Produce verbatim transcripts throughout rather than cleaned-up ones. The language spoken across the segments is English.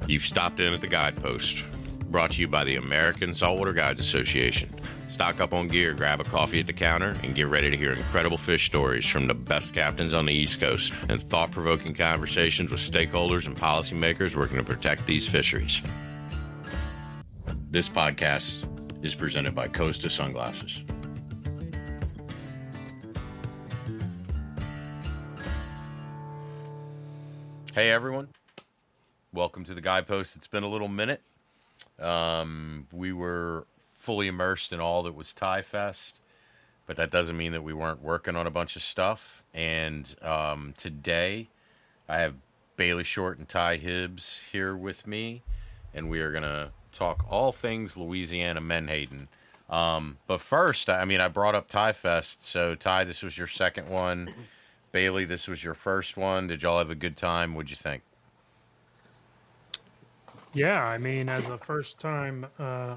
You've stopped in at the Guidepost, brought to you by the American Saltwater Guides Association. Stock up on gear, grab a coffee at the counter, and get ready to hear incredible fish stories from the best captains on the East Coast and thought-provoking conversations with stakeholders and policymakers working to protect these fisheries. This podcast is presented by Costa Sunglasses. Hey everyone, welcome to the Guidepost. It's been a little minute. Um, we were fully immersed in all that was Thai Fest, but that doesn't mean that we weren't working on a bunch of stuff. And um, today I have Bailey Short and Ty Hibbs here with me, and we are going to talk all things Louisiana Menhaden. Um, but first, I mean, I brought up Thai Fest. So Ty, this was your second one. Bailey, this was your first one. Did y'all have a good time? What'd you think? Yeah, I mean, as a first time, uh,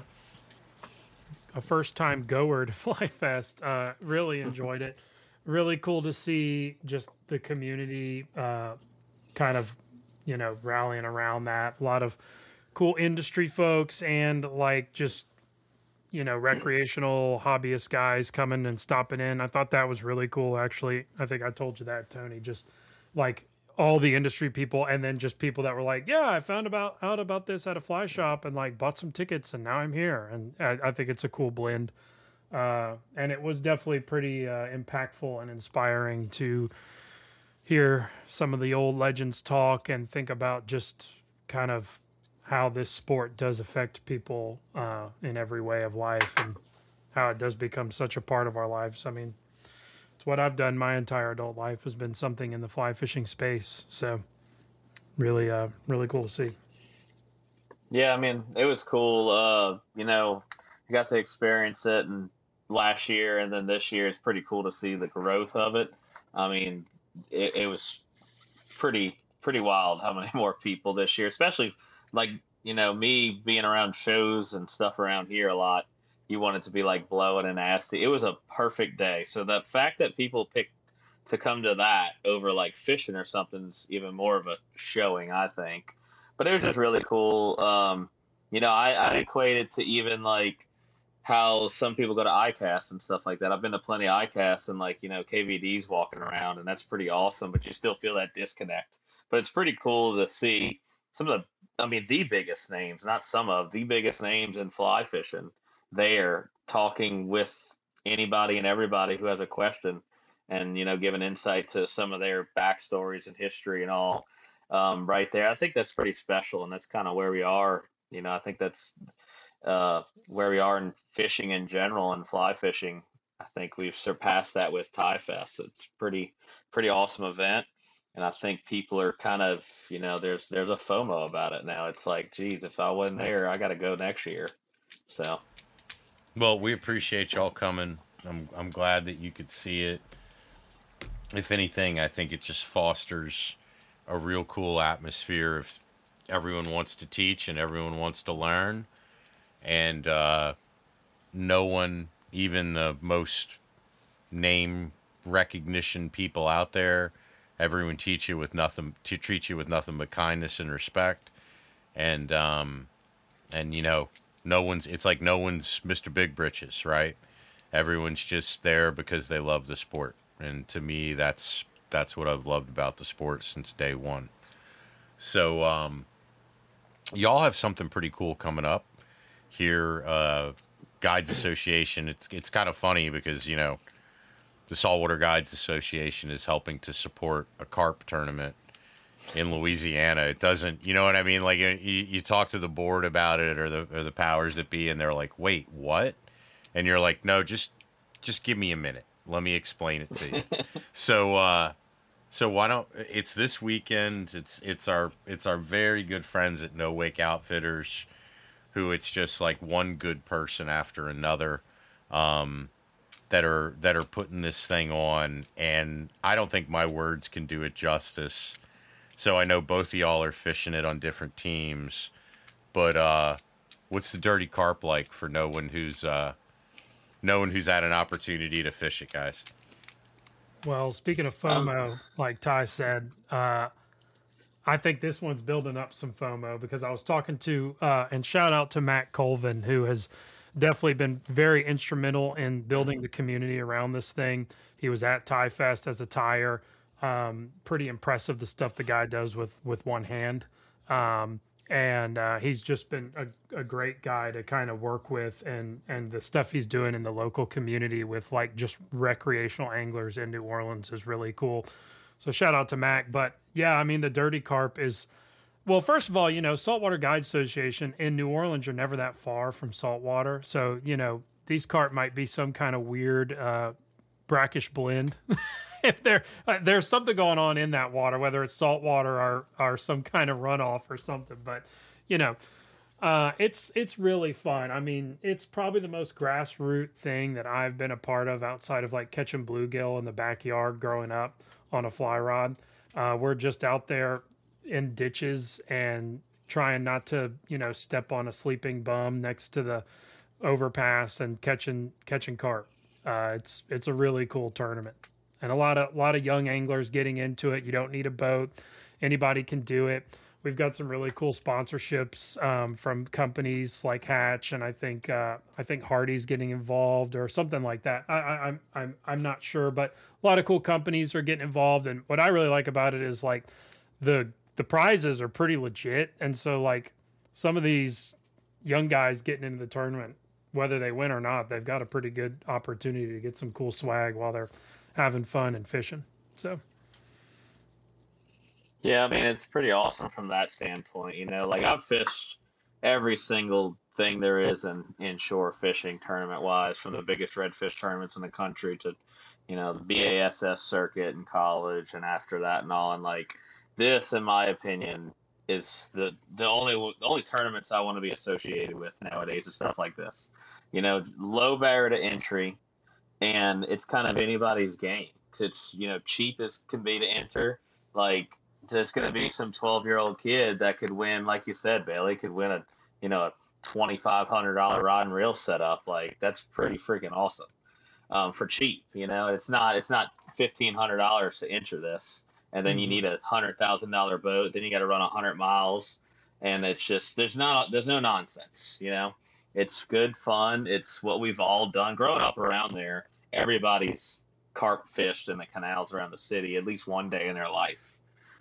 a first time goer to Fly Fest, uh, really enjoyed it. Really cool to see just the community, uh, kind of, you know, rallying around that. A lot of cool industry folks and like just, you know, recreational hobbyist guys coming and stopping in. I thought that was really cool, actually. I think I told you that, Tony. Just like all the industry people, and then just people that were like, yeah, I found about out about this at a fly shop and like bought some tickets and now I'm here. And I, I think it's a cool blend. Uh, and it was definitely pretty uh, impactful and inspiring to hear some of the old legends talk and think about just kind of how this sport does affect people uh, in every way of life and how it does become such a part of our lives. I mean, it's what I've done my entire adult life has been something in the fly fishing space. So really, uh, really cool to see. Yeah, I mean, it was cool. Uh, you know, I got to experience it and last year and then this year. It's pretty cool to see the growth of it. I mean, it, it was pretty, pretty wild how many more people this year, especially like, you know, me being around shows and stuff around here a lot, you want it to be like blowing and nasty. It was a perfect day. So the fact that people picked to come to that over like fishing or something is even more of a showing, I think. But it was just really cool. Um, you know, I, I equate it to even like how some people go to I CAST and stuff like that. I've been to plenty of I CAST and like, you know, K V D's walking around and that's pretty awesome, but you still feel that disconnect. But it's pretty cool to see some of the, I mean, the biggest names, not some of the biggest names in fly fishing there talking with anybody and everybody who has a question and, you know, giving insight to some of their backstories and history and all um, right there. I think that's pretty special. And that's kind of where we are. You know, I think that's uh, where we are in fishing in general and fly fishing. I think we've surpassed that with Thai Fest. It's pretty, pretty awesome event. And I think people are kind of, you know, there's there's a FOMO about it now. It's like, geez, if I wasn't there, I got to go next year. So, well, we appreciate y'all coming. I'm I'm glad that you could see it. If anything, I think it just fosters a real cool atmosphere. If everyone wants to teach and everyone wants to learn, and uh, no one, even the most name recognition people out there, everyone teach you with nothing to treat you with nothing but kindness and respect. And, um, and, you know, no one's, it's like no one's Mister Big Britches, right? Everyone's just there because they love the sport. And to me, that's, that's what I've loved about the sport since day one. So, um, y'all have something pretty cool coming up here. Uh, Guides Association. It's, it's kind of funny because, you know, the Saltwater Guides Association is helping to support a carp tournament in Louisiana. It doesn't, you know what I mean? Like you, you talk to the board about it or the or the powers that be, and they're like, "Wait, what?" And you're like, "No, just just give me a minute. Let me explain it to you." so, uh, so why don't? It's this weekend. It's it's our it's our very good friends at No Wake Outfitters, who it's just like one good person after another. Um, that are that are putting this thing on, and I don't think my words can do it justice. So I know both of y'all are fishing it on different teams, but uh, what's the dirty carp like for no one who's uh, no one who's had an opportunity to fish it, guys? Well, speaking of FOMO, um, like Ty said, uh, I think this one's building up some FOMO because I was talking to, uh, and shout out to Matt Colvin, who has definitely been very instrumental in building the community around this thing. He was at Tie Fest as a tire. Um, pretty impressive the stuff the guy does with with one hand. Um, and uh, he's just been a, a great guy to kind of work with, and and the stuff he's doing in the local community with like just recreational anglers in New Orleans is really cool. So shout out to Mac. But yeah, I mean, the Dirty Carp is, well, first of all, you know, Saltwater Guide Association in New Orleans, you're never that far from saltwater. So, you know, these carp might be some kind of weird uh, brackish blend. If there uh, there's something going on in that water, whether it's saltwater or, or some kind of runoff or something. But, you know, uh, it's it's really fun. I mean, it's probably the most grassroots thing that I've been a part of outside of like catching bluegill in the backyard growing up on a fly rod. Uh, we're just out there in ditches and trying not to, you know, step on a sleeping bum next to the overpass and catching catching carp. Uh, it's it's a really cool tournament, and a lot of a lot of young anglers getting into it. You don't need a boat; anybody can do it. We've got some really cool sponsorships um, from companies like Hatch, and I think uh, I think Hardy's getting involved or something like that. I, I, I'm I'm I'm not sure, but a lot of cool companies are getting involved. And what I really like about it is like the the prizes are pretty legit, and so like some of these young guys getting into the tournament, whether they win or not, they've got a pretty good opportunity to get some cool swag while they're having fun and fishing. So. Yeah, I mean, it's pretty awesome from that standpoint. You know, like I've fished every single thing there is in inshore fishing tournament wise, from the biggest redfish tournaments in the country to, you know, the B A S S circuit in college and after that and all. And like this, in my opinion, is the, the only, the only tournaments I want to be associated with nowadays is stuff like this. You know, low barrier to entry, and it's kind of anybody's game. It's, you know, cheap as can be to enter. Like, there's going to be some twelve year old kid that could win, like you said, Bailey could win a, you know, a twenty-five hundred dollars rod and reel setup. Like, that's pretty freaking awesome. Um, for cheap, you know, it's not, it's not fifteen hundred dollars to enter this. And then mm-hmm. you need a hundred thousand dollar boat. Then you got to run a hundred miles. And it's just, there's not, there's no nonsense, you know, it's good fun. It's what we've all done growing up around there. Everybody's carp fished in the canals around the city at least one day in their life.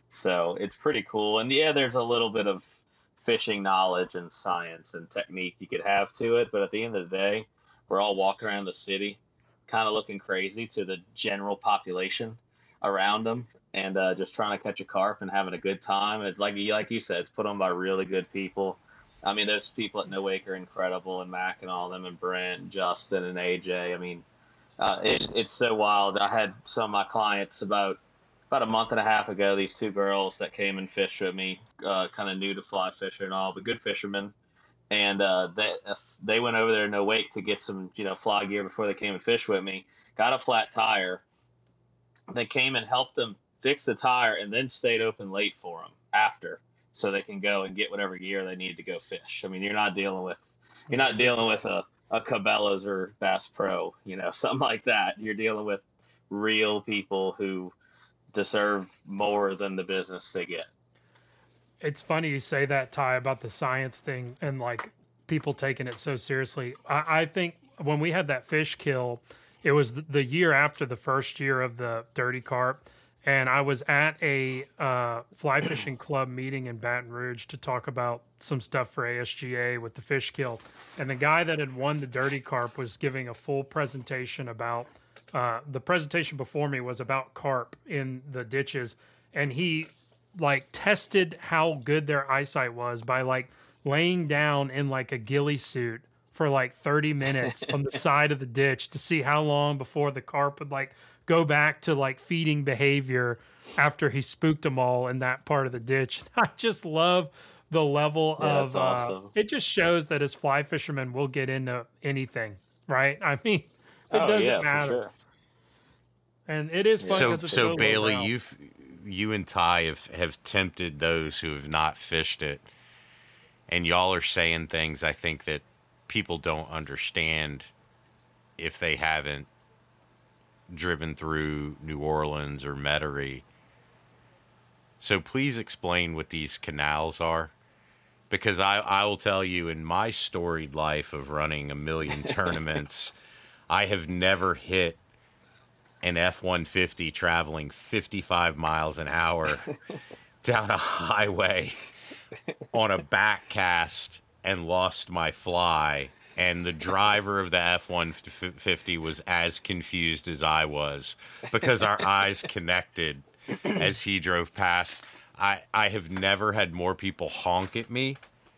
So it's pretty cool. And yeah, there's a little bit of fishing knowledge and science and technique you could have to it. But at the end of the day, we're all walking around the city kind of looking crazy to the general population around them, and uh, just trying to catch a carp and having a good time. It's like, like you said, it's put on by really good people. I mean, those people at No Wake are incredible, and Mac and all of them, and Brent, and Justin, and A J. I mean, uh, it's, it's so wild. I had some of my clients about About a month and a half ago, these two girls that came and fished with me, uh, kind of new to fly fishing and all, but good fishermen. And uh, they they went over there to No Wake to get some, you know, fly gear before they came and fished with me. Got a flat tire. They came and helped them fix the tire, and then stayed open late for them after, so they can go and get whatever gear they need to go fish. I mean, you're not dealing with you're not dealing with a a Cabela's or Bass Pro, you know, something like that. You're dealing with real people who deserve more than the business they get. It's funny you say that, Ty, about the science thing and like people taking it so seriously. I, I think when we had that fish kill, it was the, the year after the first year of the Dirty Carp, and I was at a uh, fly fishing club meeting in Baton Rouge to talk about some stuff for A S G A with the fish kill, and the guy that had won the Dirty Carp was giving a full presentation about Uh, the presentation before me was about carp in the ditches, and he like tested how good their eyesight was by like laying down in like a ghillie suit for like thirty minutes on the side of the ditch to see how long before the carp would like go back to like feeding behavior after he spooked them all in that part of the ditch. I just love the level yeah, of uh, awesome. It just shows that as fly fishermen we'll get into anything, right? I mean, it oh, doesn't yeah, matter. For sure. And it is fun. So, it's so so Bailey, you've you and Ty have, have tempted those who have not fished it, and y'all are saying things I think that people don't understand if they haven't driven through New Orleans or Metairie. So please explain what these canals are. Because I, I will tell you, in my storied life of running a million tournaments, I have never hit an F one fifty traveling fifty-five miles an hour down a highway on a back cast and lost my fly. And the driver of the F one fifty was as confused as I was because our eyes connected as he drove past. I, I have never had more people honk at me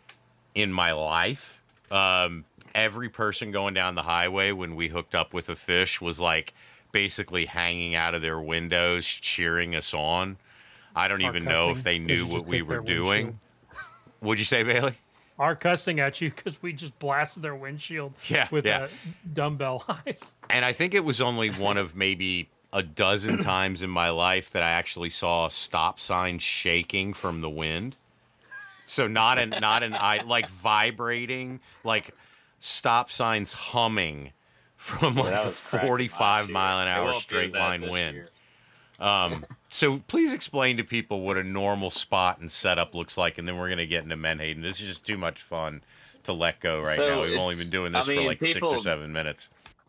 in my life. Um, every person going down the highway when we hooked up with a fish was like basically hanging out of their windows, cheering us on. I don't Or even know if they cussing, 'cause knew you what just we hit were their doing. windshield. What'd you say, Bailey? Are cussing at you because we just blasted their windshield Yeah, with yeah. Uh, dumbbell eyes. And I think it was only one of maybe a dozen times in my life that I actually saw stop signs shaking from the wind. So not an not an I like vibrating, like stop signs humming from like That a was cracking forty-five last year. mile an It hour won't be straight as bad line this wind. year. Um, so please explain to people what a normal spot and setup looks like, and then we're gonna get into Menhaden. This is just too much fun to let go right So now. We've only it's- been doing I this for mean, like six or people- seven minutes.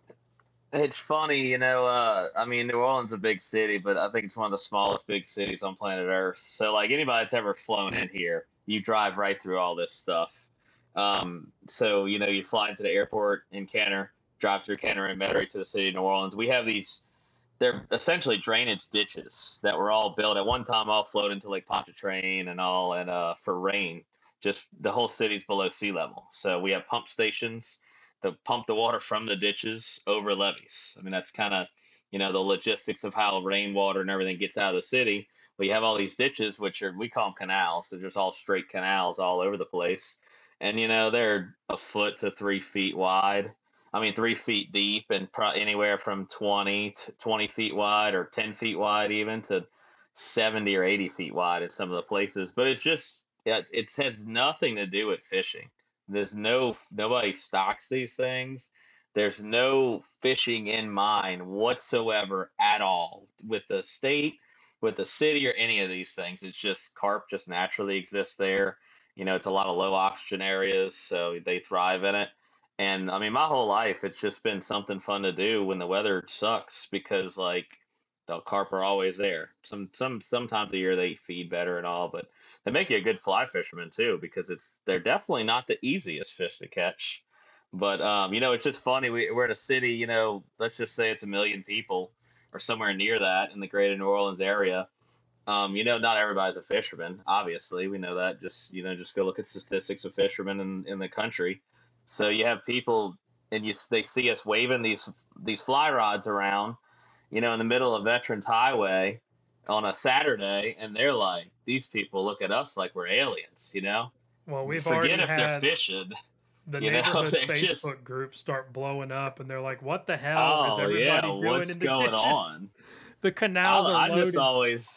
It's funny, you know. Uh, I mean, New Orleans is a big city, but I think it's one of the smallest big cities on planet Earth. So, like anybody that's ever flown in here, you drive right through all this stuff. Um, so, you know, you fly into the airport in Kenner, drive through Kenner and Metairie to the city of New Orleans. We have these, they're essentially drainage ditches that were all built at one time, all flowed into Lake Pontchartrain and all, and uh, for rain, just the whole city's below sea level. So we have pump stations to pump the water from the ditches over levees. I mean, that's kind of, you know, the logistics of how rainwater and everything gets out of the city. But you have all these ditches, which are, we call them canals. They're just all straight canals all over the place. And, you know, they're a foot to three feet wide. I mean, three feet deep and pro- anywhere from twenty to twenty feet wide or ten feet wide even to seventy or eighty feet wide in some of the places. But it's just, it, it has nothing to do with fishing. There's no, nobody stocks these things. There's no fishing in mind whatsoever at all with the state, with the city, or any of these things. It's just carp just naturally exists there. You know, it's a lot of low oxygen areas, so they thrive in it. And I mean, my whole life, it's just been something fun to do when the weather sucks because, like, the carp are always there. Some some sometimes a year they feed better and all, but they make you a good fly fisherman too because it's they're definitely not the easiest fish to catch. But um, you know, it's just funny. We, we're in a city. You know, let's just say it's a million people or somewhere near that in the greater New Orleans area. Um, you know, not everybody's a fisherman. Obviously, we know that. Just you know, just go look at statistics of fishermen in, in the country. So you have people, and you they see us waving these these fly rods around, you know, in the middle of Veterans Highway on a Saturday, and they're like, these people look at us like we're aliens, you know. Well, we've Forget already if they're had fishing. the you know, neighborhood they Facebook just- groups start blowing up, and they're like, "What the hell is Oh everybody yeah, doing what's in the going ditches? on? The canals I, are I loaded." just always,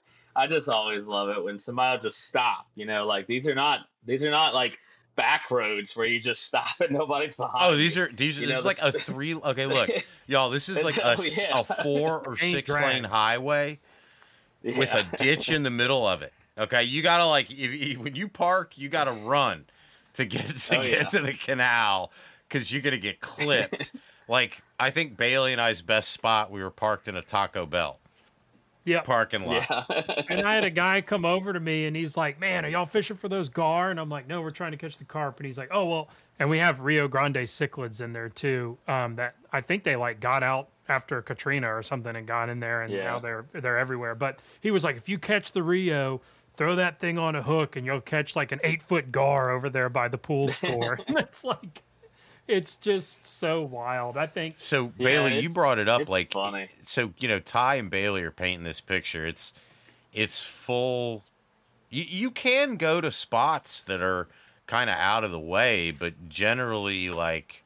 I just always love it when somebody will just stop. You know, like these are not these are not like back roads where you just stop and nobody's behind. Oh, these you. are these are You this know, is like the- a three. Okay, look, y'all. This is like a, Oh, s- yeah. a four or Ain't six drag. lane highway with a Yeah. ditch in the middle of it. Okay, you gotta like if, if- when you park, you gotta run to get to Oh, get yeah. to the canal because you're gonna get clipped. Like I think Bailey and I's best spot, we were parked in a Taco Bell Yep. parking lot. Yeah. And I had a guy come over to me, and he's like, "Man, are y'all fishing for those gar?" And I'm like, "No, we're trying to catch the carp." And he's like, "Oh well." And we have Rio Grande cichlids in there too. Um, that I think they like got out after Katrina or something and got in there, and Yeah. now they're they're everywhere. But he was like, "If you catch the Rio, throw that thing on a hook, and you'll catch like an eight foot gar over there by the pool store." And it's like, it's just so wild. I think So Yeah, Bailey, you it's- brought it up it's like funny. so. You know, Ty and Bailey are painting this picture. It's it's full. You you can go to spots that are kind of out of the way, but generally, like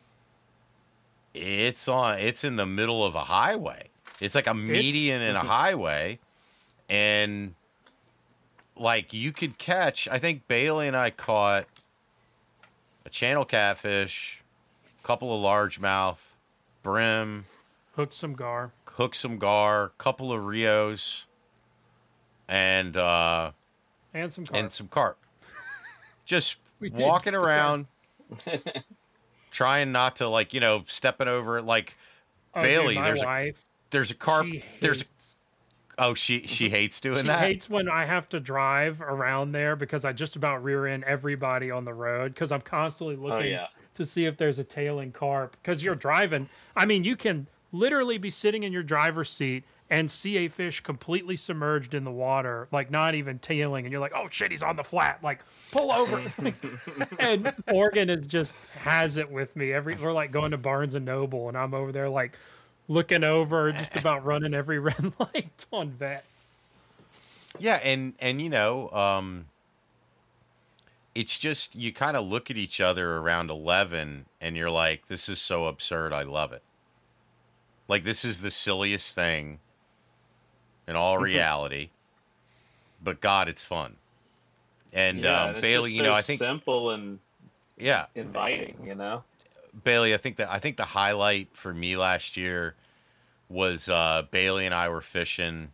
it's on. It's in the middle of a highway. It's like a median in a highway, and like you could catch. I think Bailey and I caught a channel catfish, a couple of largemouth, brim, hooked some gar. hooked some gar, couple of Rios, and uh, And some carp. and some carp. Just We did walking get the around, trying not to like you know stepping over it. Like Oh, Bailey, dude, my there's a wife, there's a carp. she There's hates, oh she she hates doing she that. hates when I have to drive around there because I just about rear end everybody on the road because I'm constantly Oh looking yeah. to see if there's a tailing carp because you're driving. I mean, you can literally be sitting in your driver's seat and see a fish completely submerged in the water, like not even tailing, and you're like, "Oh shit, he's on the flat!" Like, pull over. And Morgan is just has it with me. Every we're like going to Barnes and Noble, and I'm over there like looking over, just about running every red light on vets. Yeah, and and you know, um, it's just you kind of look at each other around eleven, and you're like, "This is so absurd. I love it." Like this is the silliest thing in all reality, but God, it's fun. And Yeah, um, and it's Bailey, just you know, so I think, simple and yeah, inviting. You know. Bailey, I think that I think the highlight for me last year was uh, Bailey and I were fishing,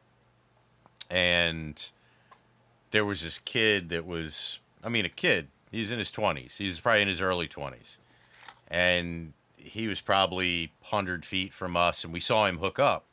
and there was this kid that was, I mean, a kid. He's in his twenties. He's probably in his early twenties, and he was probably one hundred feet from us, and we saw him hook up.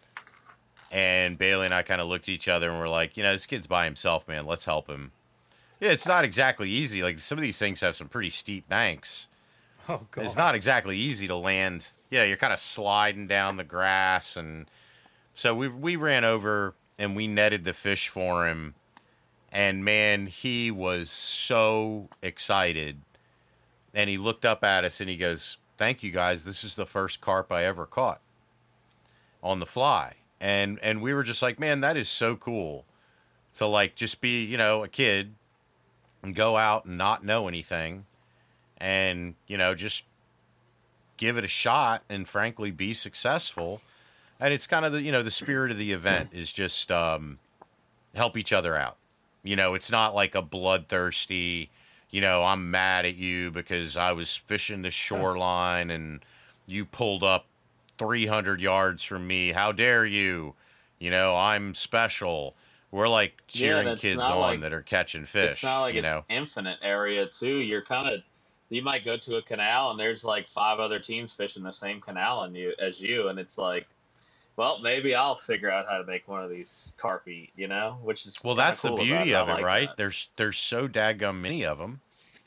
And Bailey and I kind of looked at each other and we're like, you know, this kid's by himself, man. Let's help him. Yeah, it's not exactly easy. Like some of these things have some pretty steep banks. Oh god, It's not exactly easy to land. Yeah, you're kind of sliding down the grass, and so we we ran over and we netted the fish for him. And man, he was so excited. And he looked up at us and he goes, "Thank you guys. This is the first carp I ever caught on the fly." And and we were just like, "Man, that is so cool." To like just be, you know, a kid and go out and not know anything and, you know, just give it a shot and frankly be successful. And it's kind of the, you know, the spirit of the event is just um, help each other out. You know, it's not like a bloodthirsty, you know, I'm mad at you because I was fishing the shoreline and you pulled up three hundred yards from me. How dare you? You know, I'm special. We're like Yeah, cheering and it's kids not on like- that are catching fish. It's not like you it's know, infinite area too. You're kind of you might go to a canal and there's like five other teams fishing the same canal and you as you, and it's like, well, maybe I'll figure out how to make one of these carp eat, you know, which is well, kinda that's the cool about beauty I of it, like right? that. There's there's so daggum many of them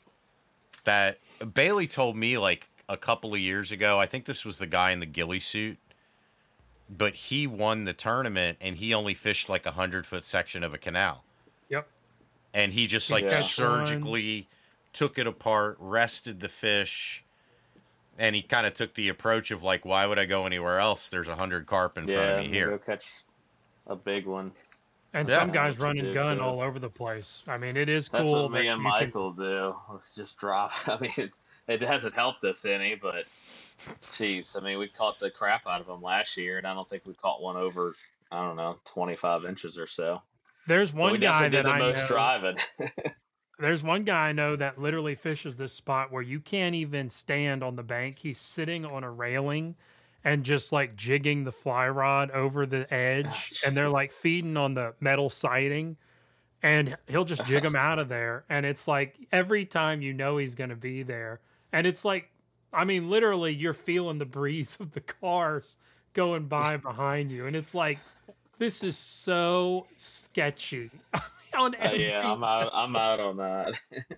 that Bailey told me like a couple of years ago. I think this was the guy in the ghillie suit, but he won the tournament and he only fished like a hundred foot section of a canal. Yep. And he just like Yeah. surgically took it apart, rested the fish, and he kind of took the approach of like, why would I go anywhere else? There's a hundred carp in front Yeah, of me and here. go catch a big one. And Yeah. some guys What run you and do, gun too. all over the place. I mean, it is That's cool. what me that and you can- Michael do. Let's just drop. I mean, it, it hasn't helped us any, but geez, I mean, we caught the crap out of them last year, and I don't think we caught one over, I don't know, twenty-five inches or so. There's But one we guy definitely that did the I most know. driving. There's one guy I know that literally fishes this spot where you can't even stand on the bank. He's sitting on a railing and just like jigging the fly rod over the edge, and they're like feeding on the metal siding, and he'll just jig them out of there. And it's like every time you know he's going to be there, and it's like, I mean, literally, you're feeling the breeze of the cars going by behind you, and it's like, this is so sketchy. on Uh, every yeah, I'm out. I'm out on that.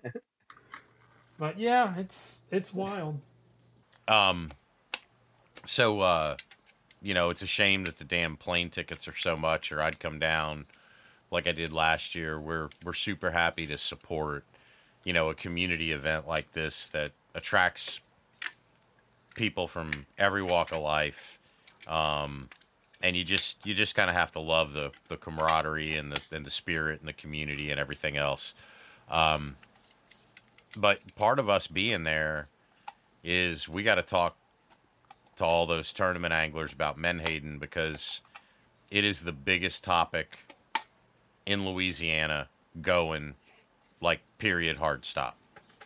But yeah, it's it's wild. Um, so, uh, you know, it's a shame that the damn plane tickets are so much, or I'd come down like I did last year. We're, we're super happy to support, you know, a community event like this that attracts people from every walk of life. Um, and you just, you just kind of have to love the, the camaraderie and the, and the spirit and the community and everything else. Um, but part of us being there is we got to talk to all those tournament anglers about Menhaden, because it is the biggest topic in Louisiana going, like, period, hard stop.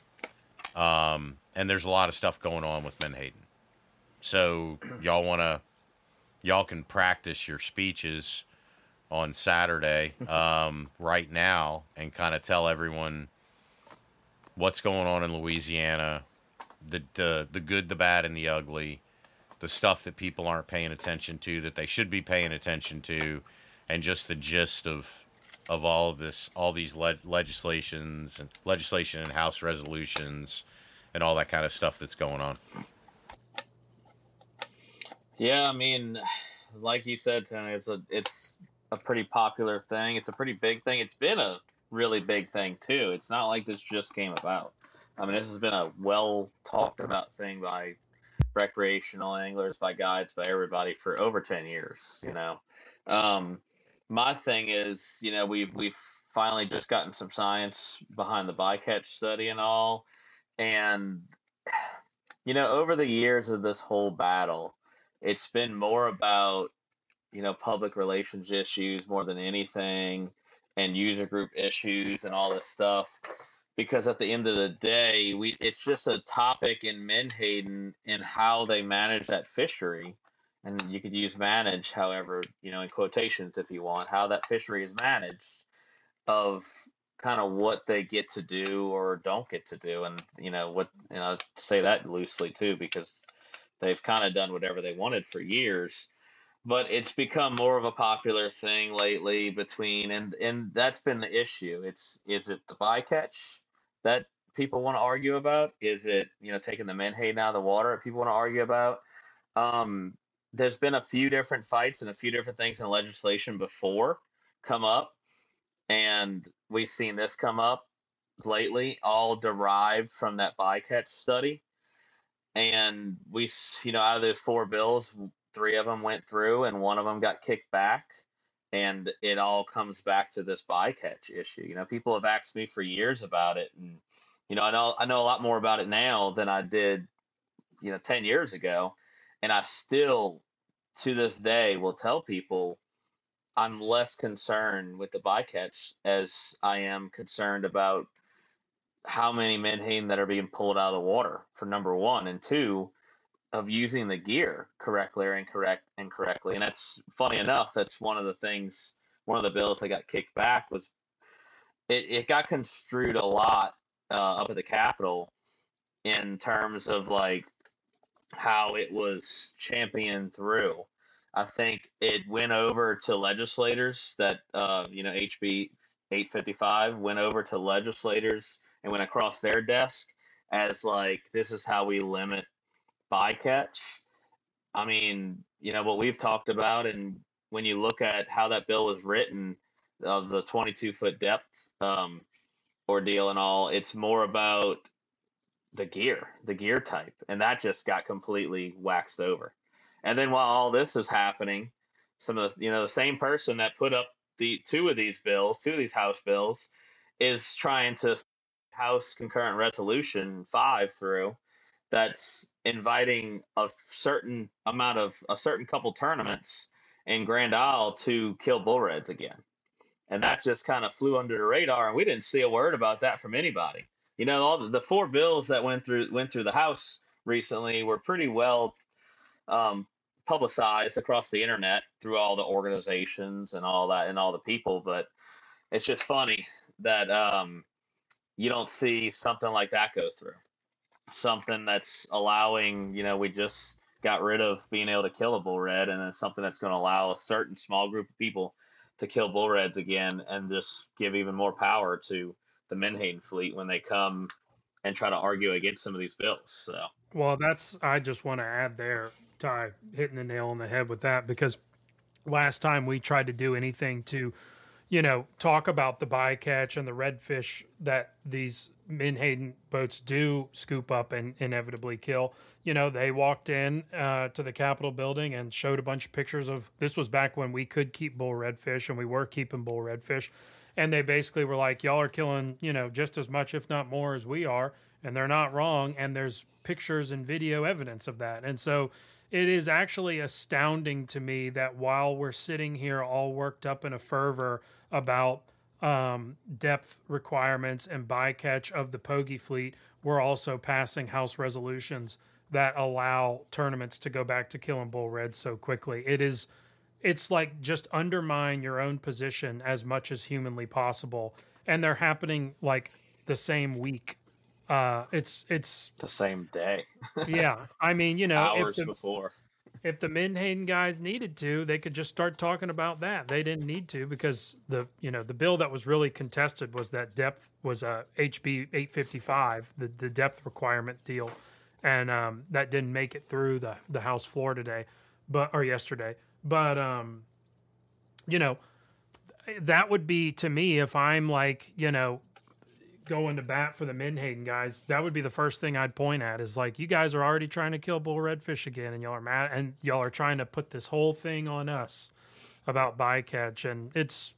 Um, and there's a lot of stuff going on with Menhaden. So y'all want to, y'all can practice your speeches on Saturday um, right now and kind of tell everyone what's going on in Louisiana, the, the the good, the bad, and the ugly, the stuff that people aren't paying attention to that they should be paying attention to, and just the gist of of all of this, all these le- legislations and legislation and House resolutions and all that kind of stuff that's going on. Yeah, I mean, like you said, Tony, it's a it's a pretty popular thing. It's a pretty big thing. It's been a really big thing too. It's not like this just came about. I mean, this has been a well talked about thing by recreational anglers, by guides, by everybody for over ten years. You know, um, my thing is, you know, we've we've finally just gotten some science behind the bycatch study and all, and you know, over the years of this whole battle, it's been more about, you know, public relations issues more than anything, and user group issues and all this stuff. Because at the end of the day, we it's just a topic in Menhaden and how they manage that fishery. And you could use manage, however, you know, in quotations if you want, how that fishery is managed, of kind of what they get to do or don't get to do. And, you know, what, you know, say that loosely too, because they've kind of done whatever they wanted for years. But it's become more of a popular thing lately between, and and that's been the issue. It's, is it the bycatch that people want to argue about? Is it, you know, taking the menhaden out of the water that people want to argue about? Um, there's been a few different fights and a few different things in legislation before come up, and we've seen this come up lately, all derived from that bycatch study. And we, you know, out of those four bills, three of them went through and one of them got kicked back. And it all comes back to this bycatch issue. You know, people have asked me for years about it. And, you know, I know, I know a lot more about it now than I did, you know, ten years ago. And I still, to this day, will tell people I'm less concerned with the bycatch as I am concerned about how many menhaden that are being pulled out of the water, for number one, and two, of using the gear correctly or incorrect incorrectly. And that's, funny enough, that's one of the things, one of the bills that got kicked back was it, it got construed a lot uh, up at the Capitol in terms of like how it was championed through. I think it went over to legislators that, uh, you know, H B eight fifty-five went over to legislators and went across their desk as like, this is how we limit bycatch. I mean, you know, what we've talked about, and when you look at how that bill was written, of the twenty-two foot depth um, ordeal and all, it's more about the gear, the gear type, and that just got completely waxed over. And then while all this is happening, some of the, you know, the same person that put up the two of these bills, two of these House bills, is trying to House concurrent resolution five through, that's inviting a certain amount of a certain couple tournaments in Grand Isle to kill bull reds again. And that just kind of flew under the radar, and we didn't see a word about that from anybody. You know, all the, the four bills that went through went through the House recently were pretty well um, publicized across the internet through all the organizations and all that and all the people. But it's just funny that um, you don't see something like that go through. Something that's allowing, you know, we just got rid of being able to kill a bull red, and it's something that's going to allow a certain small group of people to kill bull reds again, and just give even more power to the menhaden fleet when they come and try to argue against some of these bills. So, well, that's, I just want to add there, Ty, hitting the nail on the head with that, because last time we tried to do anything to, you know, talk about the bycatch and the redfish that these menhaden boats do scoop up and inevitably kill. You know, they walked in uh, to the Capitol building and showed a bunch of pictures of, this was back when we could keep bull redfish, and we were keeping bull redfish. And they basically were like, y'all are killing, you know, just as much, if not more, as we are. And they're not wrong. And there's pictures and video evidence of that. And so it is actually astounding to me that while we're sitting here all worked up in a fervor about um, depth requirements and bycatch of the Pogie fleet, we're also passing House resolutions that allow tournaments to go back to killing bull reds so quickly. It is it's like just undermine your own position as much as humanly possible, and they're happening like the same week. Uh, it's it's The same day, yeah. I mean, you know, if hours the before. if the Menhaden guys needed to, they could just start talking about that. They didn't need to because the you know the bill that was really contested was that depth was a H B eight fifty-five, the the depth requirement deal, and um, that didn't make it through the the House floor today, but or yesterday. But um, you know, that would be to me if I'm like you know going to bat for the Menhaden guys, that would be the first thing I'd point at is like, you guys are already trying to kill bull redfish again, and y'all are mad, and y'all are trying to put this whole thing on us about bycatch, and it's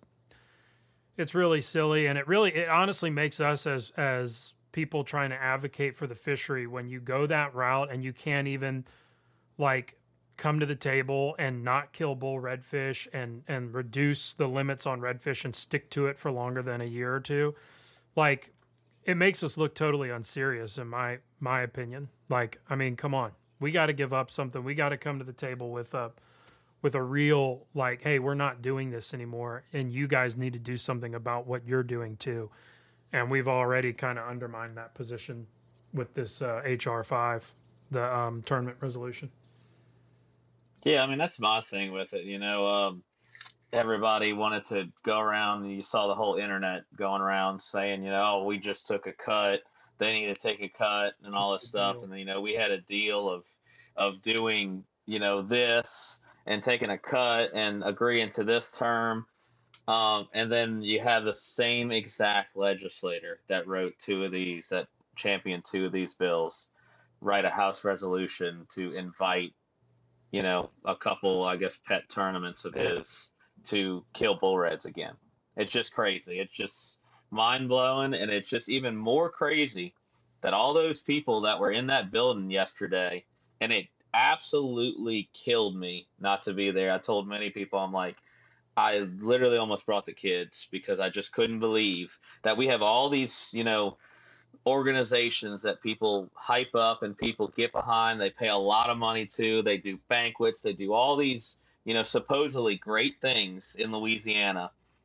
it's really silly, and it really it honestly makes us as as people trying to advocate for the fishery when you go that route and you can't even like come to the table and not kill bull redfish and and reduce the limits on redfish and stick to it for longer than a year or two, like. It makes us look totally unserious, in my my opinion. Like, I mean, come on, we got to give up something. We got to come to the table with a with a real like, hey, we're not doing this anymore, and you guys need to do something about what you're doing too. And we've already kind of undermined that position with this uh, H R five, the um, tournament resolution. Yeah, I mean that's my thing with it. You know, um, everybody wanted to go around, and you saw the whole internet going around saying, you know, oh, we just took a cut, they need to take a cut, and all this stuff. And you know, we had a deal of of doing, you know, this and taking a cut and agreeing to this term. Um, and then you have the same exact legislator that wrote two of these, that championed two of these bills, write a House resolution to invite, you know, a couple, I guess, pet tournaments of his to kill bull reds again. It's just crazy. It's just mind blowing, and it's just even more crazy that all those people that were in that building yesterday, and it absolutely killed me not to be there. I told many people, I'm like, I literally almost brought the kids because I just couldn't believe that we have all these, you know, organizations that people hype up and people get behind. They pay a lot of money to. They do banquets. They do all these, you know, supposedly great things in Louisiana,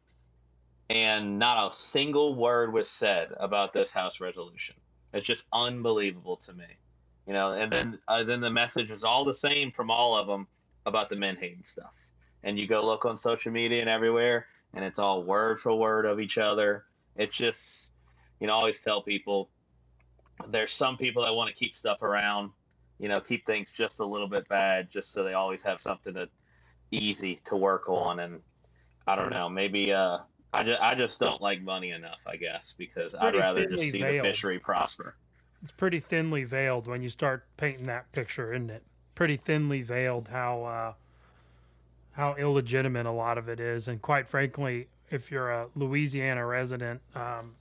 and not a single word was said about this House resolution. It's just unbelievable to me, you know. And then, uh, then the message is all the same from all of them about the Menhaden stuff. And you go look on social media and everywhere, and it's all word for word of each other. It's just, you know, I always tell people there's some people that want to keep stuff around, you know, keep things just a little bit bad, just so they always have something to easy to work on. And I don't know, maybe uh I just I just don't like money enough, I guess, because I'd rather just see veiled. the fishery prosper. It's pretty thinly veiled when you start painting that picture, isn't it? Pretty thinly veiled how uh how illegitimate a lot of it is. And quite frankly, if you're a Louisiana resident, um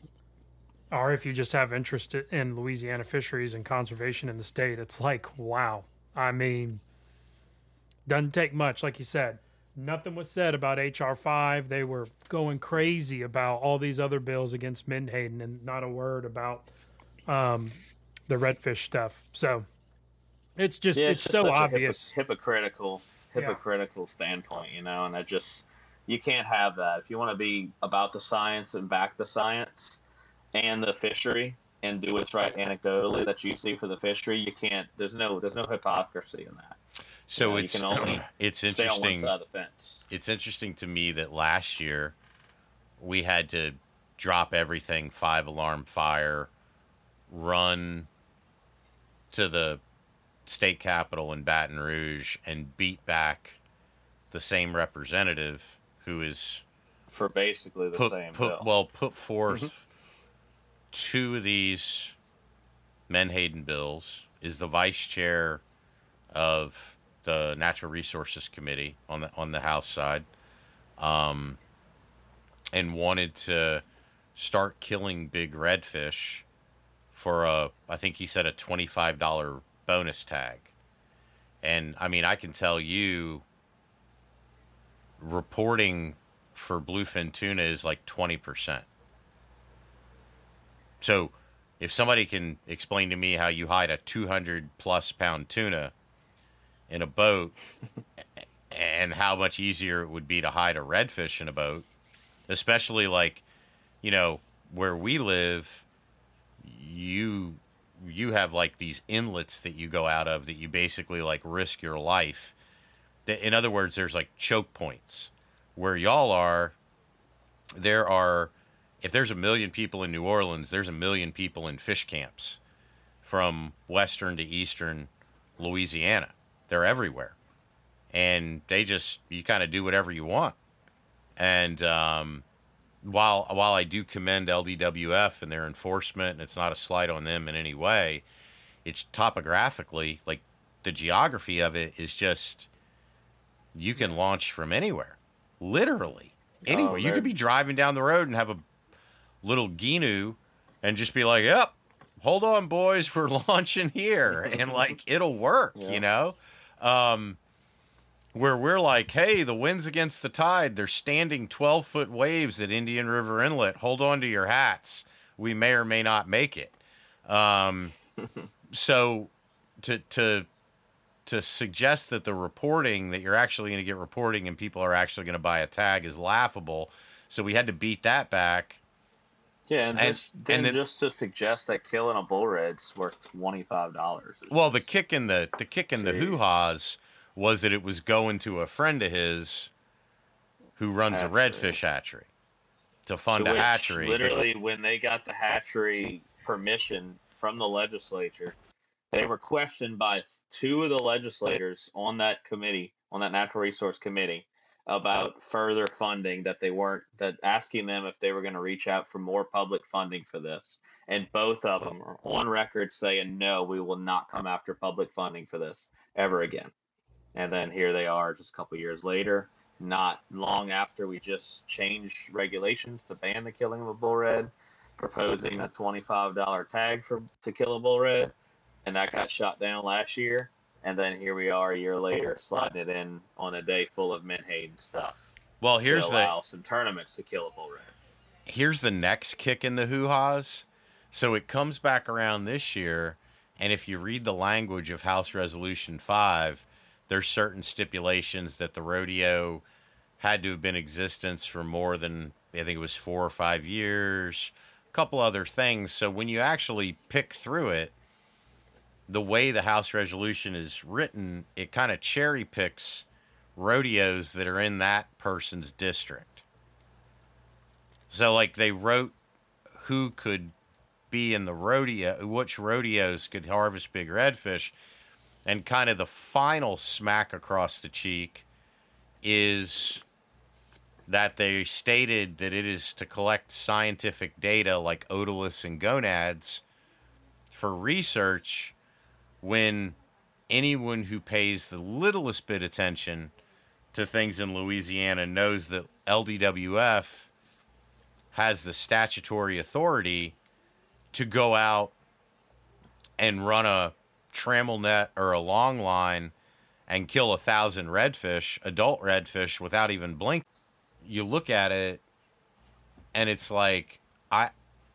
or if you just have interest in Louisiana fisheries and conservation in the state, it's like, wow. I mean, doesn't take much, like you said. Nothing was said about H R five. They were going crazy about all these other bills against Menhaden, and not a word about um, the redfish stuff. So it's just yeah, it's, it's just so such obvious. A hypocr- hypocritical, hypocritical yeah. standpoint, you know. And I just you can't have that if you want to be about the science and back the science and the fishery and do what's right anecdotally that you see for the fishery. You can't. There's no. There's no hypocrisy in that. So you know, it's you can only it's stay interesting. on one side of the fence. It's interesting to me that last year we had to drop everything, five alarm fire, run to the state capitol in Baton Rouge and beat back the same representative who is for basically the put, same put, bill. Well, put forth two of these Menhaden bills, is the vice chair of the Natural Resources Committee on the on the House side, um, and wanted to start killing big redfish for a, I think he said a twenty-five dollars bonus tag. And I mean, I can tell you, reporting for bluefin tuna is like twenty percent. So if somebody can explain to me how you hide a two hundred plus pound tuna in a boat and how much easier it would be to hide a redfish in a boat, especially like, you know, where we live, you you have like these inlets that you go out of that you basically like risk your life. In other words, there's like choke points. Where y'all are, there are, if there's a million people in New Orleans, there's a million people in fish camps from western to eastern Louisiana. They're everywhere. And they just, you kind of do whatever you want. And um, while while I do commend L D W F and their enforcement, and it's not a slight on them in any way, it's topographically, like the geography of it is just, you can launch from anywhere, literally anywhere. Oh, you could be driving down the road and have a little Ginu and just be like, yep, hold on, boys, we're launching here. And like, it'll work, yeah. you know? Um, where we're like, hey, the wind's against the tide. They're standing twelve foot waves at Indian River Inlet. Hold on to your hats. We may or may not make it. Um, so to, to, to suggest that the reporting, that you're actually going to get reporting and people are actually going to buy a tag is laughable. So we had to beat that back. Yeah, and, and, just, and then, just to suggest that killing a bull red's worth twenty-five dollars. Well, the kick in the the kick in the hoo-haws was that it was going to a friend of his who runs hatchery. a redfish hatchery to fund to a hatchery. Literally, but, when they got the hatchery permission from the legislature, they were questioned by two of the legislators on that committee, on that natural resource committee, about further funding, that they weren't, that asking them if they were going to reach out for more public funding for this. And both of them are on record saying, no, we will not come after public funding for this ever again. And then here they are just a couple years later, not long after we just changed regulations to ban the killing of a bull red, proposing a twenty-five dollars tag for to kill a bull red. And that got shot down last year. And then here we are a year later, sliding it in on a day full of Menhaden stuff. Well, here's to allow the some tournaments to kill a bull red. Here's the next kick in the hoo-haws. So it comes back around this year, and if you read the language of House Resolution five, there's certain stipulations that the rodeo had to have been in existence for more than, I think it was four or five years, a couple other things. So when you actually pick through it, the way the House resolution is written, it kind of cherry picks rodeos that are in that person's district. So, like, they wrote who could be in the rodeo, which rodeos could harvest big redfish, and kind of the final smack across the cheek is that they stated that it is to collect scientific data like otoliths and gonads for research, when anyone who pays the littlest bit attention to things in Louisiana knows that L D W F has the statutory authority to go out and run a trammel net or a long line and kill a thousand redfish, adult redfish, without even blinking. You look at it and it's like, I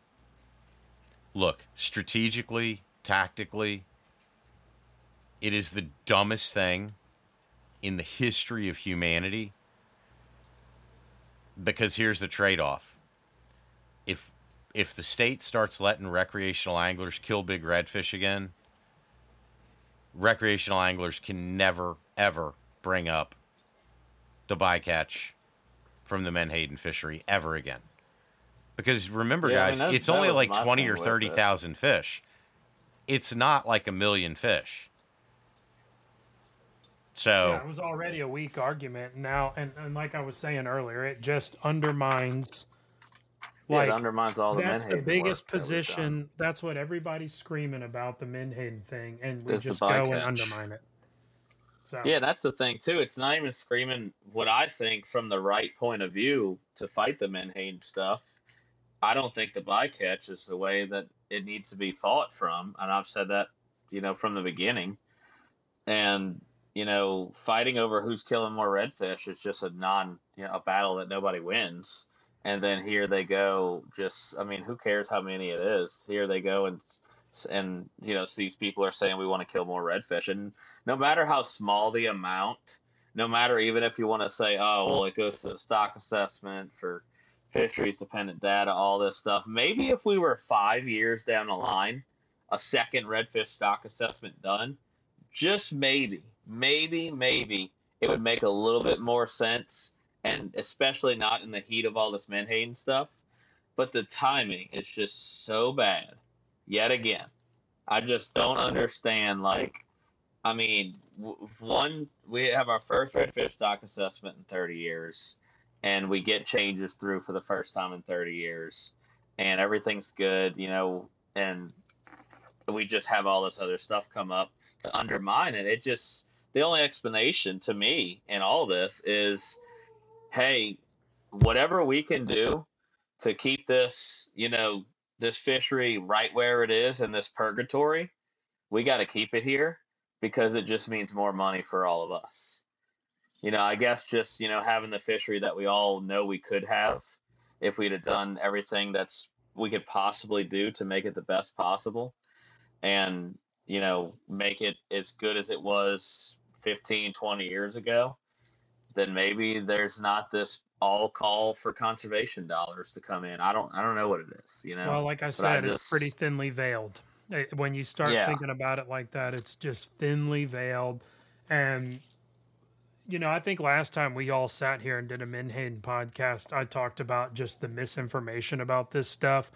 look, strategically, tactically, it is the dumbest thing in the history of humanity, because here's the trade-off. If if the state starts letting recreational anglers kill big redfish again, recreational anglers can never, ever bring up the bycatch from the Menhaden fishery ever again. Because remember, yeah, guys, I mean, it's only like twenty or thirty thousand fish. It's not like a million fish. So yeah, it was already a weak argument now, and, and like I was saying earlier, it just undermines. Like, yeah, it undermines all the that's Menhaden the biggest that position. That's what everybody's screaming about, the Menhaden thing, and we There's just go and undermine it. So yeah, that's the thing too. It's not even screaming what I think from the right point of view to fight the Menhaden stuff. I don't think the bycatch is the way that it needs to be fought from, and I've said that, you know, from the beginning. And you know, fighting over who's killing more redfish is just a non, you know, a battle that nobody wins. And then here they go, just, I mean, who cares how many it is? Here they go, and, and you know, these people are saying we want to kill more redfish. And no matter how small the amount, no matter, even if you want to say, oh, well, it goes to the stock assessment for fisheries dependent data, all this stuff. Maybe if we were five years down the line, a second redfish stock assessment done, just maybe, maybe, maybe it would make a little bit more sense, and especially not in the heat of all this Menhaden stuff. But the timing is just so bad. Yet again, I just don't understand. Like, I mean, one, we have our first redfish stock assessment in thirty years, and we get changes through for the first time in thirty years, and everything's good, you know, and we just have all this other stuff come up to undermine it. It just, the only explanation to me in all this is, hey, whatever we can do to keep this, you know, this fishery right where it is in this purgatory, we got to keep it here, because it just means more money for all of us. You know, I guess just, you know, having the fishery that we all know we could have if we'd have done everything that's we could possibly do to make it the best possible, and, you know, make it as good as it was fifteen, twenty years ago, then maybe there's not this all call for conservation dollars to come in. I don't I don't know what it is, you know. Well, like I But said, just, it's pretty thinly veiled. Eh, When you start yeah. thinking about it like that, it's just thinly veiled. And, you know, I think last time we all sat here and did a Menhaden podcast, I talked about just the misinformation about this stuff.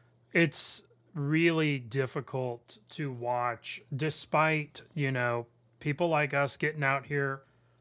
It's really difficult to watch, despite, you know, people like us getting out here.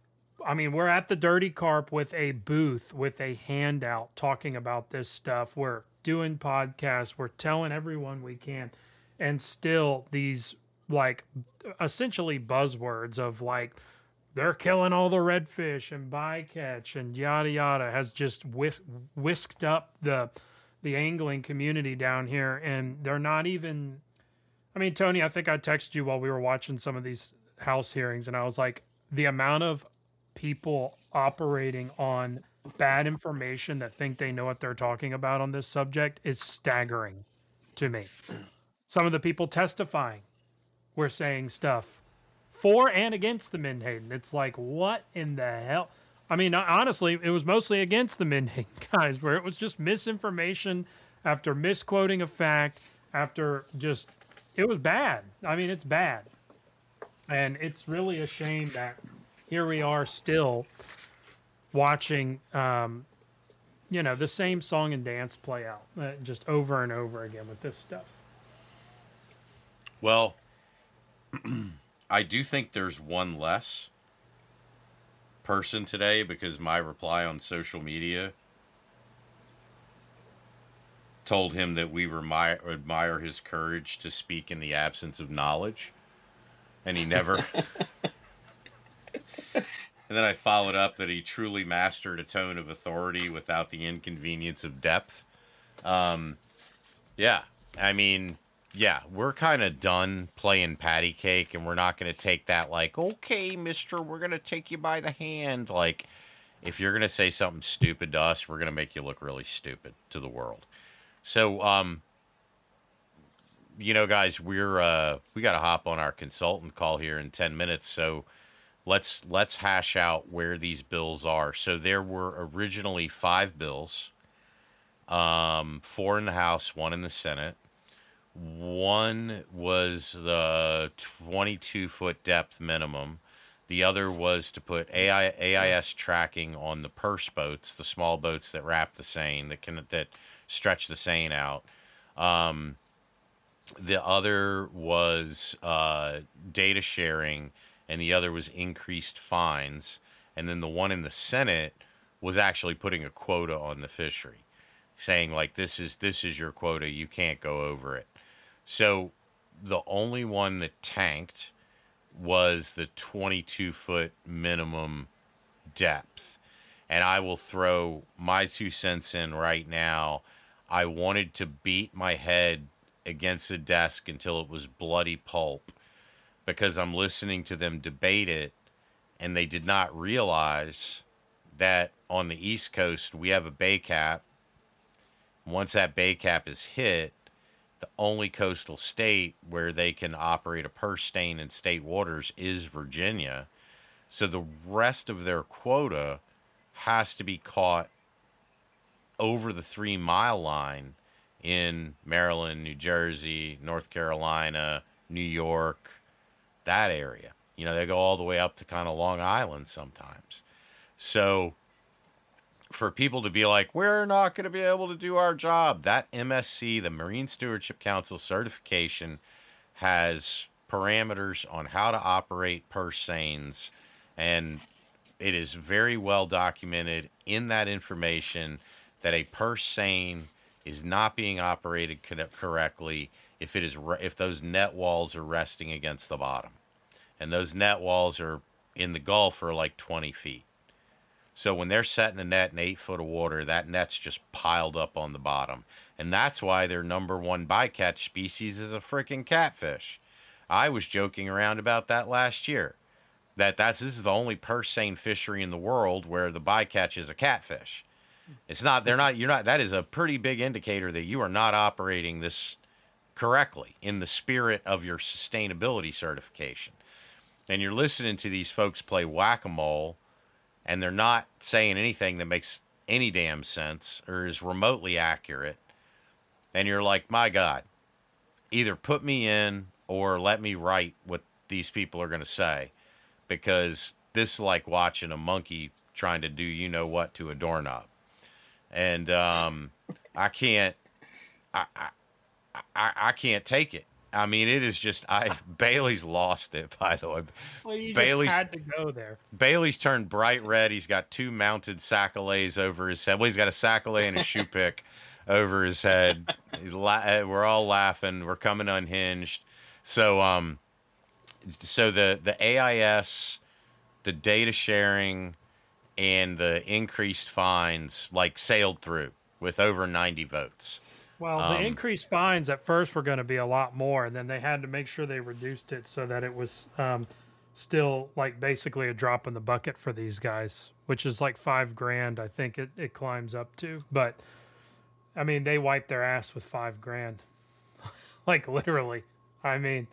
I mean, we're at the Dirty Carp with a booth, with a handout talking about this stuff. We're doing podcasts. We're telling everyone we can. And still these, like, essentially buzzwords of, like, they're killing all the redfish and bycatch and yada yada has just whis- whisked up the the angling community down here. And they're not even, I mean, Tony, I think I texted you while we were watching some of these house hearings, and I was like, the amount of people operating on bad information that think they know what they're talking about on this subject is staggering to me. Some of the people testifying were saying stuff for and against the Menhaden. It's like, what in the hell? I mean, honestly, it was mostly against the Menhaden guys, where it was just misinformation after misquoting a fact, after just, it was bad. I mean, it's bad. And it's really a shame that here we are still watching, um, you know, the same song and dance play out uh, just over and over again with this stuff. Well, I do think there's one less person today, because my reply on social media told him that we remi- admire his courage to speak in the absence of knowledge, and he never. And then I followed up that he truly mastered a tone of authority without the inconvenience of depth. Um, yeah, I mean, yeah, we're kind of done playing patty cake, and we're not going to take that like, okay, mister, we're going to take you by the hand. Like, if you're going to say something stupid to us, we're going to make you look really stupid to the world. So, um, you know, guys, we're uh, we got to hop on our consultant call here in ten minutes. So let's let's hash out where these bills are. So there were originally five bills, um, four in the House, one in the Senate. One was the twenty-two foot depth minimum. The other was to put A I, A I S tracking on the purse boats, the small boats that wrap the seine, that can that stretch the seine out. Um, the other was uh, data sharing, and the other was increased fines. And then the one in the Senate was actually putting a quota on the fishery, saying like, this is this is your quota, you can't go over it. So the only one that tanked was the twenty-two foot minimum depth. And I will throw my two cents in right now. I wanted to beat my head against the desk until it was bloody pulp, because I'm listening to them debate it, and they did not realize that on the East Coast we have a bay cap. Once that bay cap is hit, the only coastal state where they can operate a purse seine in state waters is Virginia. So the rest of their quota has to be caught over the three mile line in Maryland, New Jersey, North Carolina, New York, that area. You know, they go all the way up to kind of Long Island sometimes. So for people to be like, we're not going to be able to do our job, that M S C, the Marine Stewardship Council certification, has parameters on how to operate purse seines, and it is very well documented in that information that a purse seine is not being operated correctly if it is if those net walls are resting against the bottom, and those net walls are in the Gulf are like twenty feet. So when they're setting a net in eight foot of water, that net's just piled up on the bottom. And that's why their number one bycatch species is a freaking catfish. I was joking around about that last year. That that's this is the only purse seine fishery in the world where the bycatch is a catfish. It's not, they're not, you're not, that is a pretty big indicator that you are not operating this correctly in the spirit of your sustainability certification. And you're listening to these folks play whack-a-mole, and they're not saying anything that makes any damn sense or is remotely accurate. And you're like, my God, either put me in or let me write what these people are going to say, because this is like watching a monkey trying to do you know what to a doorknob. And um, I can't, I, I, I, I can't take it. I mean, it is just, I Bailey's lost it, by the way. Well, you Bailey's, just had to go there. Bailey's turned bright red. He's got two mounted saccolets over his head. Well, he's got a saccolet and a shoe pick over his head. La- we're all laughing. We're coming unhinged. So, um, so the, the A I S, the data sharing, and the increased fines like sailed through with over ninety votes. Well, Um, the increased fines at first were going to be a lot more, and then they had to make sure they reduced it so that it was um, still like basically a drop in the bucket for these guys, which is like five grand, I think it, it climbs up to. But I mean, they wiped their ass with five grand, like literally. I mean,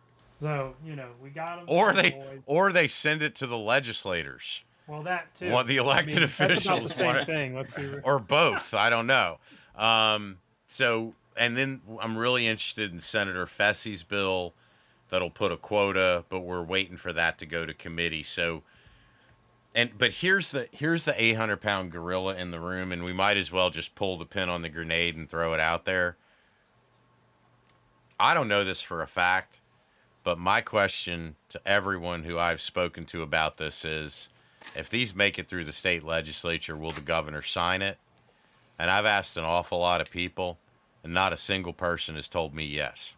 so you know, we got them. Or they, or they send it to the legislators. Well, that too. What the elected I mean, officials that's about the same want it, thing. Let's be real. or both. I don't know. Um, so, and then I'm really interested in Senator Fessy's bill that'll put a quota, but we're waiting for that to go to committee. So, and but here's the here's the eight hundred pound gorilla in the room, and we might as well just pull the pin on the grenade and throw it out there. I don't know this for a fact, but my question to everyone who I've spoken to about this is, if these make it through the state legislature, will the governor sign it? And I've asked an awful lot of people, and not a single person has told me yes.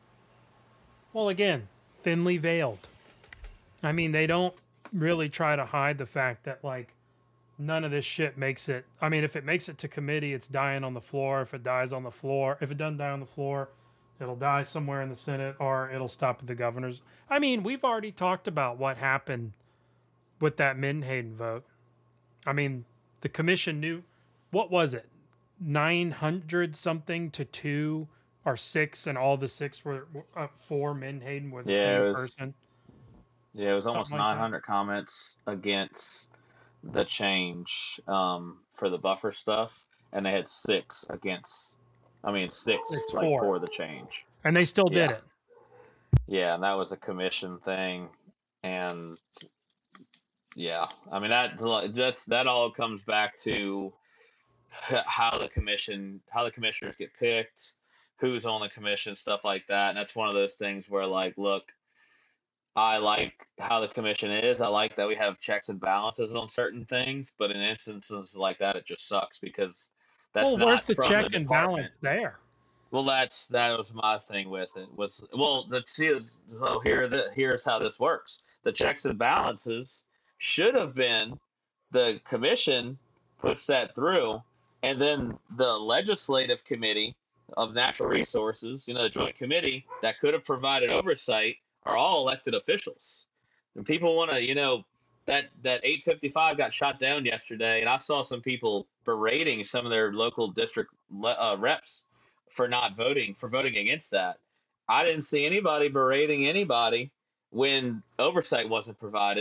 Well, again, thinly veiled. I mean, they don't really try to hide the fact that, like, none of this shit makes it. I mean, if it makes it to committee, it's dying on the floor. If it dies on the floor, if it doesn't die on the floor, it'll die somewhere in the Senate, or it'll stop at the governor's. I mean, we've already talked about what happened with that Menhaden vote. I mean, the commission knew, what was it, nine hundred something to two or six, and all the six were uh, four Menhaden were the Yeah, same it was- person. Yeah, it was almost Something like that. nine hundred comments against the change um, for the buffer stuff, and they had six against. I mean, six It's like four. for the change. And they still did Yeah. it. Yeah, and that was a commission thing, and yeah, I mean that just that all comes back to how the commission, how the commissioners get picked, who's on the commission, stuff like that. And that's one of those things where, like, look, I like how the commission is. I like that we have checks and balances on certain things, but in instances like that, it just sucks because that's Well, not where's the from check the and department. balance there? Well, that's that was my thing with it. Was well, the so here the here's how this works. The checks and balances should have been the commission puts that through, and then the legislative committee of natural resources, you know, the joint committee that could have provided oversight, are all elected officials. And people want to, you know, that that eight fifty-five got shot down yesterday, and I saw some people berating some of their local district le- uh, reps for not voting, for voting against that. I didn't see anybody berating anybody when oversight wasn't provided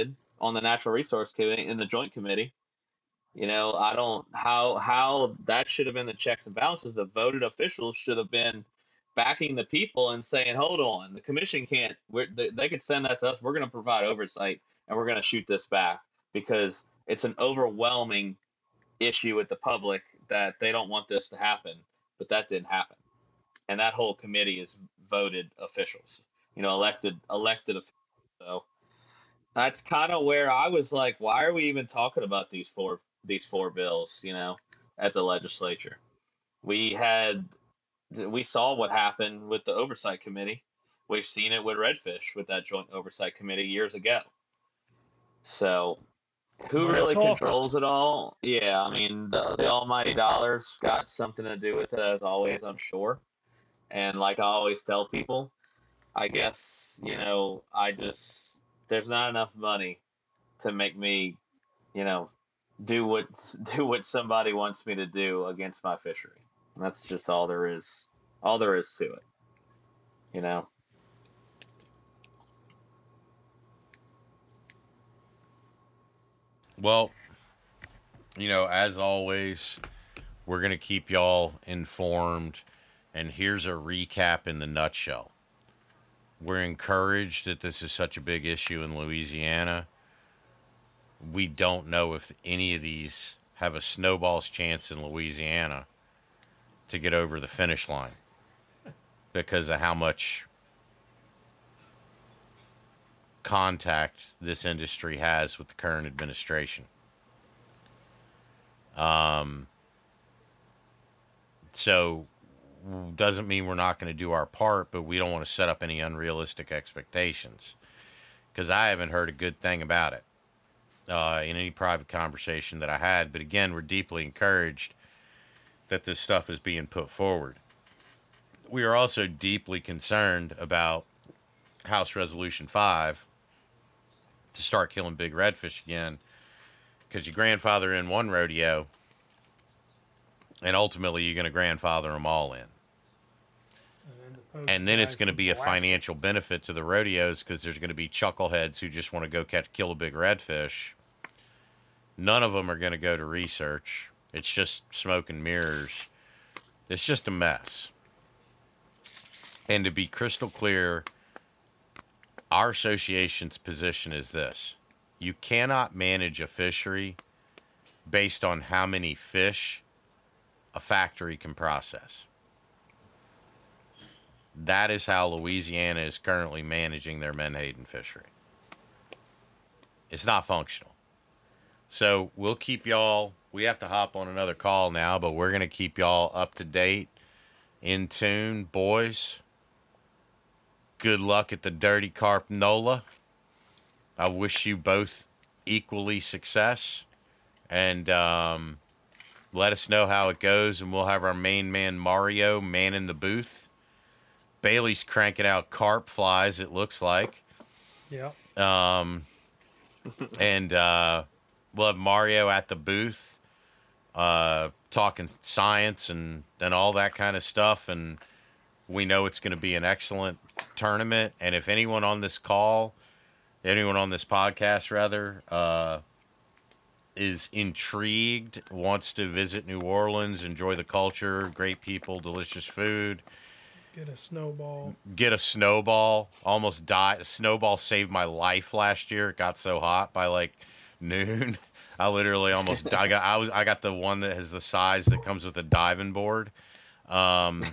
on the Natural Resource Committee in the Joint Committee. You know, I don't how how that should have been the checks and balances. The voted officials should have been backing the people and saying, "Hold on, the commission can't. We're, they, they could send that to us. We're going to provide oversight, and we're going to shoot this back because it's an overwhelming issue with the public that they don't want this to happen." But that didn't happen, and that whole committee is voted officials. You know, elected elected officials. So that's kind of where I was like, why are we even talking about these four these four bills, you know, at the legislature? We had we saw what happened with the oversight committee. We've seen it with Redfish with that joint oversight committee years ago. So who Money really talks. controls it all? Yeah, I mean, the, the almighty dollar's got something to do with it, as always, I'm sure. And like I always tell people, I guess, you know, I just, there's not enough money to make me, you know, do what do what somebody wants me to do against my fishery. And that's just all there is, all there is to it, you know. Well, you know, as always, we're going to keep y'all informed. And here's a recap in the nutshell. We're encouraged that this is such a big issue in Louisiana. We don't know if any of these have a snowball's chance in Louisiana to get over the finish line because of how much contact this industry has with the current administration. Um, so doesn't mean we're not going to do our part, but we don't want to set up any unrealistic expectations because I haven't heard a good thing about it uh, in any private conversation that I had. But again, we're deeply encouraged that this stuff is being put forward. We are also deeply concerned about House Resolution five to start killing big redfish again, because you grandfather in one rodeo and ultimately you're going to grandfather them all in. And then, And then it's going to be a financial benefit to the rodeos because there's going to be chuckleheads who just want to go catch, kill a big redfish. None of them are going to go to research. It's just smoke and mirrors. It's just a mess. And to be crystal clear, our association's position is this. You cannot manage a fishery based on how many fish a factory can process. That is how Louisiana is currently managing their menhaden fishery. It's not functional. So we'll keep y'all, we have to hop on another call now, but we're going to keep y'all up to date, in tune. Boys, good luck at the Dirty Carp NOLA. I wish you both equally success. And um, let us know how it goes, and we'll have our main man, Mario, man in the booth. Bailey's cranking out carp flies, it looks like. Yeah. Um, and uh, we'll have Mario at the booth uh, talking science and, and all that kind of stuff. And we know it's going to be an excellent tournament. And if anyone on this call, anyone on this podcast, rather, uh, is intrigued, wants to visit New Orleans, enjoy the culture, great people, delicious food, Get a snowball. get a snowball, almost died. A snowball saved my life last year. It got so hot by like noon. I literally almost I got I was I got the one that has the size that comes with a diving board. Um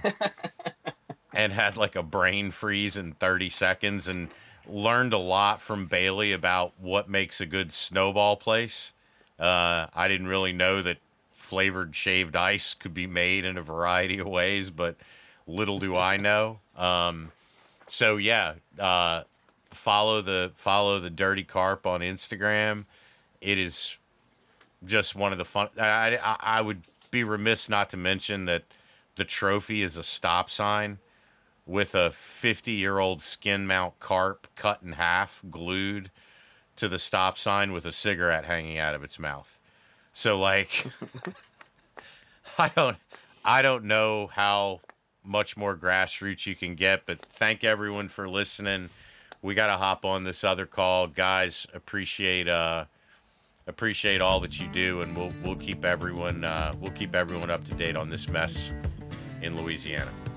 and had like a brain freeze in thirty seconds and learned a lot from Bailey about what makes a good snowball place. Uh I didn't really know that flavored shaved ice could be made in a variety of ways, but little do I know. Um, so yeah, uh, follow the follow the Dirty Carp on Instagram. It is just one of the fun. I, I I would be remiss not to mention that the trophy is a stop sign with a fifty-year-old skin mount carp cut in half, glued to the stop sign with a cigarette hanging out of its mouth. So like, I don't I don't know how much more grassroots you can get, but thank everyone for listening. we got to hop on this other call, guys. Appreciate uh, appreciate all that you do, and we'll we'll keep everyone uh, we'll keep everyone up to date on this mess in Louisiana.